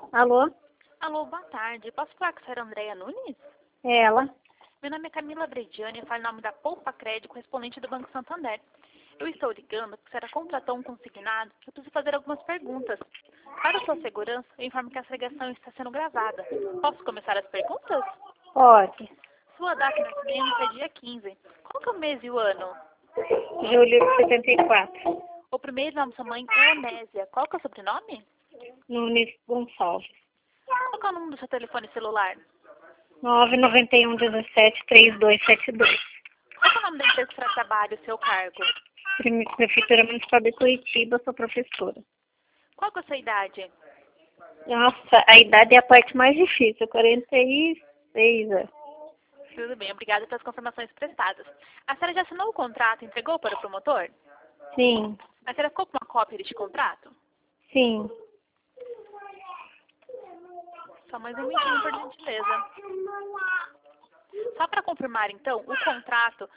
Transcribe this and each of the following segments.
Alô? Alô, boa tarde. Posso falar com a senhora Andréia Nunes? É ela? Meu nome é Camila Brediani, eu falo em nome da Poupa Crédito, correspondente do Banco Santander. Eu estou ligando porque a senhora contratou um consignado e eu preciso fazer algumas perguntas. Para sua segurança, eu informo que essa ligação está sendo gravada. Posso começar as perguntas? Pode. Sua data de nascimento é dia 15. Qual que é o mês e o ano? Julho de 74. O primeiro nome da sua mãe é Onésia. Qual que é o sobrenome? Nunes Gonçalves. Qual que é o número do seu telefone celular? 991173272. Qual que é o nome da empresa que a senhora trabalha, o seu cargo? Prefeitura Municipal de Curitiba, sou professora. Qual que é a sua idade? Nossa, a idade é a parte mais difícil, 46 anos. Tudo bem, obrigada pelas confirmações prestadas. A senhora já assinou o contrato e entregou para o promotor? Sim, A senhora ficou com uma cópia deste contrato? sim. Só mais um minutinho, por gentileza. Só para confirmar, então, o contrato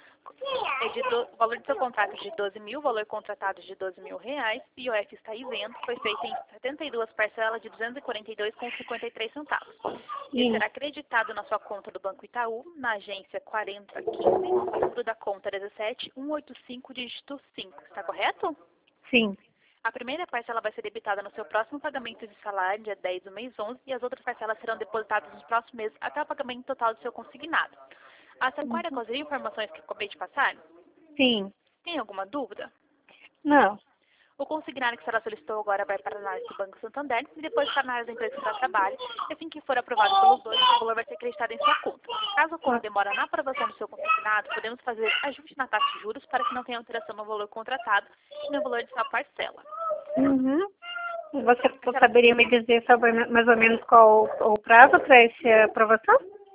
o valor do seu contrato é de 12 mil, o valor contratado de 12 mil reais, IOF está isento, foi feito em 72 parcelas de 242,53 centavos. Ele Sim, será acreditado na sua conta do Banco Itaú, na agência 4015, número da conta 17185, dígito 5. Está correto? sim. A primeira parcela vai ser debitada no seu próximo pagamento de salário, dia 10 do mês 11, e as outras parcelas serão depositadas nos próximos meses até o pagamento total do seu consignado. A senhora concorda com as informações que eu acabei de passar? Sim. Tem alguma dúvida? Não. O consignado que a senhora solicitou agora vai para a análise do Banco Santander e depois para a análise da empresa que a senhora trabalha. E assim que for aprovado pelos dois, o valor vai ser acreditado em sua conta. Caso ocorra demora na aprovação do seu consignado, podemos fazer ajuste na taxa de juros para que não tenha alteração no valor contratado e no valor de sua parcela. Uhum. Você saberia me dizer sobre mais ou menos qual o prazo para essa aprovação?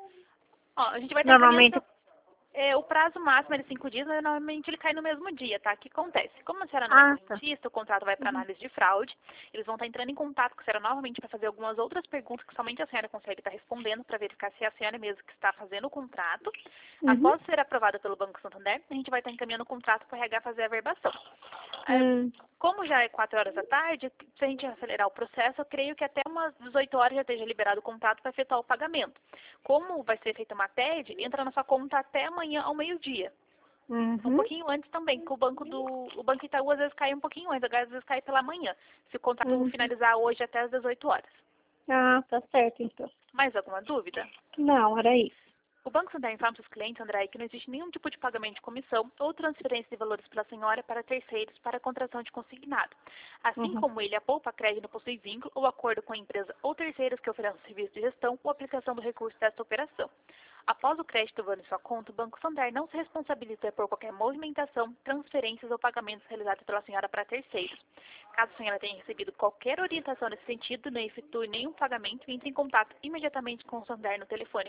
Ó, a gente vai estar Normalmente. encaminhando. O prazo máximo é de 5 dias, mas normalmente ele cai no mesmo dia, tá? O que acontece? Como a senhora não é Ah, tá. correntista, o contrato vai para análise de fraude, eles vão estar entrando em contato com a senhora novamente para fazer algumas outras perguntas que somente a senhora consegue estar respondendo para verificar se é a senhora mesmo que está fazendo o contrato. Uhum. Após ser aprovada pelo Banco Santander, a gente vai estar encaminhando o contrato para o RH fazer a averbação. Hum. Como já é 4 horas da tarde, se a gente acelerar o processo, eu creio que até umas 18 horas já esteja liberado o contrato para efetuar o pagamento. Como vai ser feita uma TED, entra na sua conta até amanhã ao meio-dia. Um Uhum. pouquinho antes também, que o Banco Itaú às vezes cai um pouquinho antes, às vezes cai pela manhã. Se o contrato Uhum. finalizar hoje até às 18 horas. Ah, tá certo, então. Mais alguma dúvida? Não, era isso. O Banco Santander informa seus clientes, André, que não existe nenhum tipo de pagamento de comissão ou transferência de valores pela senhora para terceiros para a contratação de consignado. Assim Uhum. como ele, a Poupa Crédito não possui vínculo ou acordo com a empresa ou terceiros que ofereçam serviço de gestão ou aplicação do recurso desta operação. Após o crédito voando em sua conta, o Banco Santander não se responsabiliza por qualquer movimentação, transferências ou pagamentos realizados pela senhora para terceiros. Caso a senhora tenha recebido qualquer orientação nesse sentido, não efetue nenhum pagamento, entre em contato imediatamente com o Santander no telefone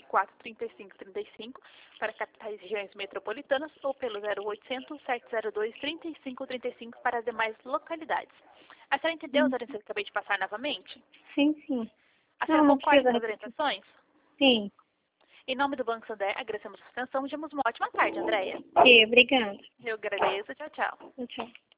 4004-3535 para capitais e regiões metropolitanas ou pelo 0800-702-3535 para as demais localidades. A senhora entendeu as orientações que eu acabei de passar novamente? Sim, sim. A Não, senhora não concorda precisa com as repetir. orientações? Sim. Em nome do Banco Santander, agradecemos a sua atenção e desejamos uma ótima tarde, Andréia. Ok, obrigada. Eu agradeço. Tchau, tchau. Tchau.